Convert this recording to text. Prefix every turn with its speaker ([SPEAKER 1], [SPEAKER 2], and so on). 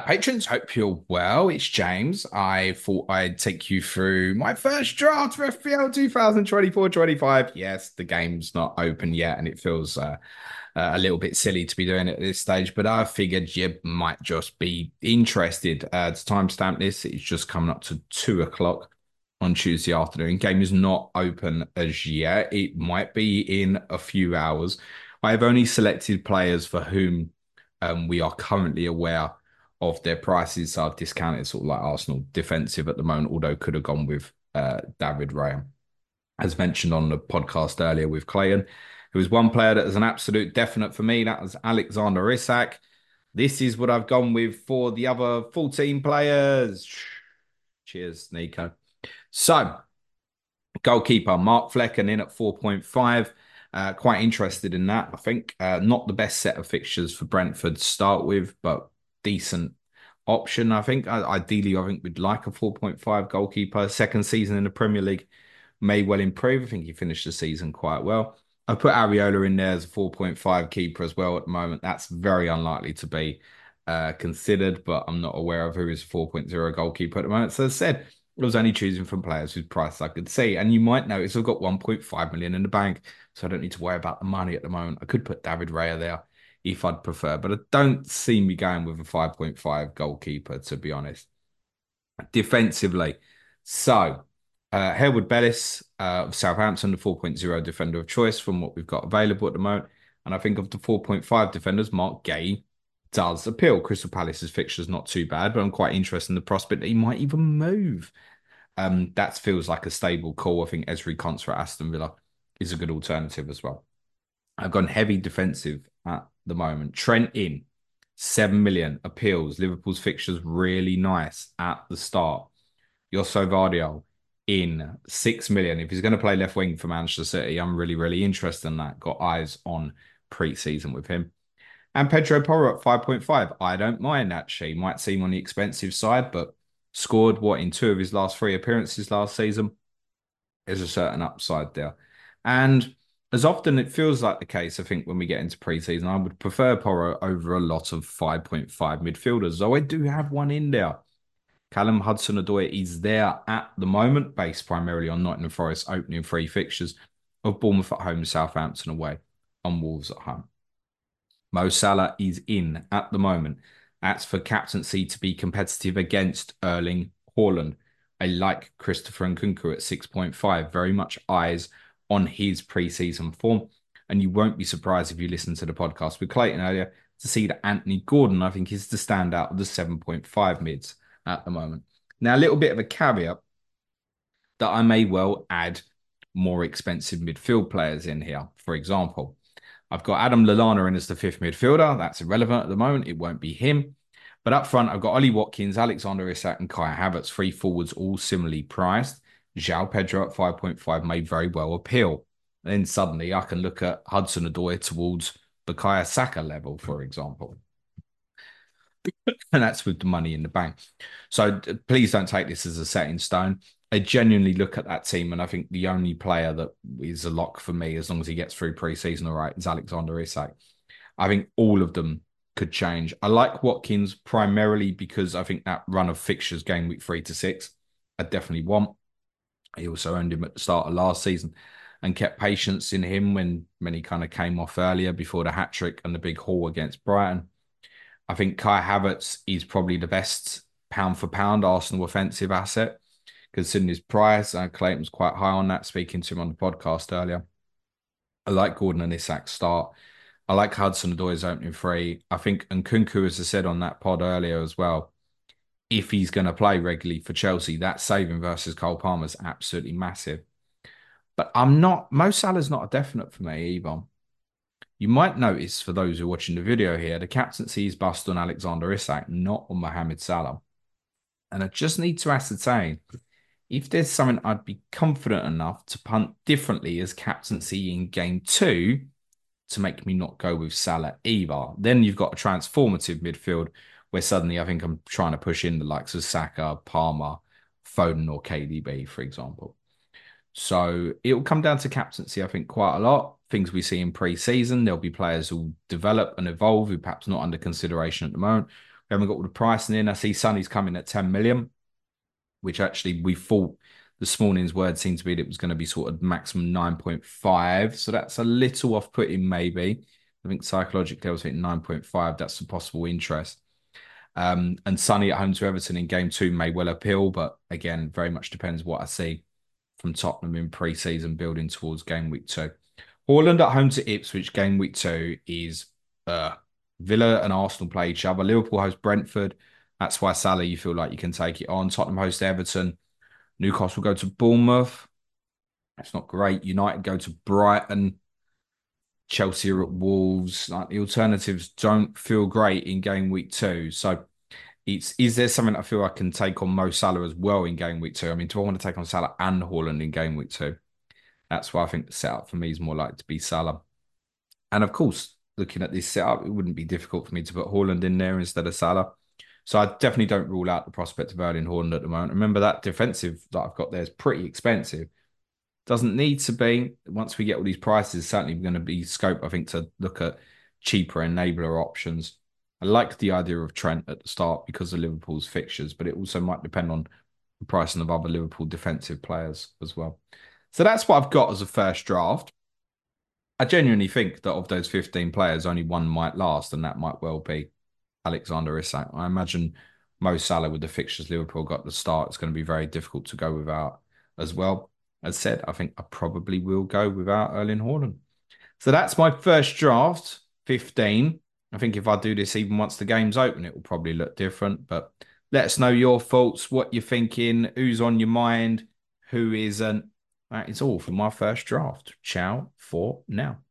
[SPEAKER 1] Patrons, hope you're well. It's James. I thought I'd take you through my first draft for FPL 2024-25. Yes, the game's not open yet, and it feels a little bit silly to be doing it at this stage, but I figured you might just be interested. To timestamp this, it's just coming up to 2 o'clock on Tuesday afternoon. Game is not open as yet. It might be in a few hours. I have only selected players for whom we are currently aware of their prices are discounted, sort of like Arsenal defensive at the moment, although could have gone with David Raya. As mentioned on the podcast earlier with Clayton, there was one player that was an absolute definite for me. That was Alexander Isak. This is what I've gone with for the other 14 players. Cheers, Nico. So, goalkeeper Mark Flecken in at 4.5. Quite interested in that, I think. Not the best set of fixtures for Brentford to start with, but decent option, I think. Ideally, I think we'd like a 4.5 goalkeeper. Second season in the Premier League may well improve. I think he finished the season quite well. I put Areola in there as a 4.5 keeper as well at the moment. That's very unlikely to be considered, but I'm not aware of who is 4.0 goalkeeper at the moment. So as I said, I was only choosing from players whose price I could see. And you might notice I've got 1.5 million in the bank, so I don't need to worry about the money at the moment. I could put David Raya there if I'd prefer, but I don't see me going with a 5.5 goalkeeper, to be honest. Defensively, so Harewood Bellis of Southampton, the 4.0 defender of choice from what we've got available at the moment. And I think of the 4.5 defenders, Mark Gay does appeal. Crystal Palace's fixture is not too bad, but I'm quite interested in the prospect that he might even move. That feels like a stable call. I think Ezri Konsa at Aston Villa is a good alternative as well. I've gone heavy defensive at the moment. Trent in 7 million appeals. Liverpool's fixtures really nice at the start. Yosso Vardio in 6 million. If he's going to play left wing for Manchester City, I'm really, really interested in that. Got eyes on pre-season with him. And Pedro Porro at 5.5. I don't mind actually. Might seem on the expensive side, but scored what in two of his last three appearances last season. There's a certain upside there. And as often it feels like the case, I think when we get into pre-season, I would prefer Porro over a lot of 5.5 midfielders. Though I do have one in there. Callum Hudson-Odoi is there at the moment, based primarily on Nottingham Forest opening three fixtures of Bournemouth at home, Southampton away, and Wolves at home. Mo Salah is in at the moment. That's for captaincy to be competitive against Erling Haaland. I like Christopher Nkunku at 6.5. Very much eyes on his pre-season form. And you won't be surprised if you listen to the podcast with Clayton earlier to see that Anthony Gordon, I think, is the standout of the 7.5 mids at the moment. Now, a little bit of a caveat that I may well add more expensive midfield players in here. For example, I've got Adam Lallana in as the fifth midfielder. That's irrelevant at the moment. It won't be him. But up front, I've got Ollie Watkins, Alexander Isak, and Kai Havertz, three forwards, all similarly priced. João Pedro at 5.5 may very well appeal. And then suddenly I can look at Hudson-Odoi towards Bukayo Saka level, for example. And that's with the money in the bank. So please don't take this as a set in stone. I genuinely look at that team, and I think the only player that is a lock for me, as long as he gets through pre-season all right, is Alexander Isak. I think all of them could change. I like Watkins primarily because I think that run of fixtures game week 3 to 6, I definitely want. He also owned him at the start of last season and kept patience in him when he kind of came off earlier before the hat-trick and the big haul against Brighton. I think Kai Havertz is probably the best pound for pound Arsenal offensive asset, considering his price. Clayton was quite high on that, speaking to him on the podcast earlier. I like Gordon and Isak's start. I like Hudson-Odoi's opening three. I think Nkunku, as I said on that pod earlier as well, if he's going to play regularly for Chelsea, that saving versus Cole Palmer is absolutely massive. But Mo Salah's not a definite for me either. You might notice, for those who are watching the video here, the captaincy is bust on Alexander Isak, not on Mohamed Salah. And I just need to ascertain if there's something I'd be confident enough to punt differently as captaincy in game 2 to make me not go with Salah either. Then you've got a transformative midfield where suddenly I think I'm trying to push in the likes of Saka, Palmer, Foden, or KDB, for example. So it will come down to captaincy, I think, quite a lot. Things we see in pre-season. There'll be players who develop and evolve who perhaps not under consideration at the moment. haven't got all the pricing in. I see Sonny's coming at 10 million, which actually we thought this morning's word seemed to be that it was going to be sort of maximum 9.5. So that's a little off-putting, maybe. I think psychologically, I was thinking 9.5. That's a possible interest. And Sonny at home to Everton in game two may well appeal, but again, very much depends what I see from Tottenham in pre-season building towards game week two. Haaland at home to Ipswich game week two is Villa and Arsenal play each other. Liverpool host Brentford. That's why Salah, you feel like you can take it on. Tottenham host Everton. Newcastle go to Bournemouth. That's not great. United go to Brighton. Chelsea are at Wolves. Like the alternatives don't feel great in game week two. So is there something I feel I can take on Mo Salah as well in game week two? I mean, do I want to take on Salah and Haaland in game week two? That's why I think the setup for me is more likely to be Salah. And of course, looking at this setup, it wouldn't be difficult for me to put Haaland in there instead of Salah. So I definitely don't rule out the prospect of Erling Haaland at the moment. Remember that defensive that I've got there is pretty expensive. Doesn't need to be. Once we get all these prices, certainly going to be scope, I think, to look at cheaper enabler options. I like the idea of Trent at the start because of Liverpool's fixtures, but it also might depend on the pricing of other Liverpool defensive players as well. So that's what I've got as a first draft. I genuinely think that of those 15 players, only one might last, and that might well be Alexander Isak. I imagine Mo Salah with the fixtures Liverpool got at the start, it's going to be very difficult to go without as well. As said, I think I probably will go without Erling Haaland. So that's my first draft, 15. I think if I do this even once the game's open, it will probably look different. But let us know your thoughts, what you're thinking, who's on your mind, who isn't. That is all for my first draft. Ciao for now.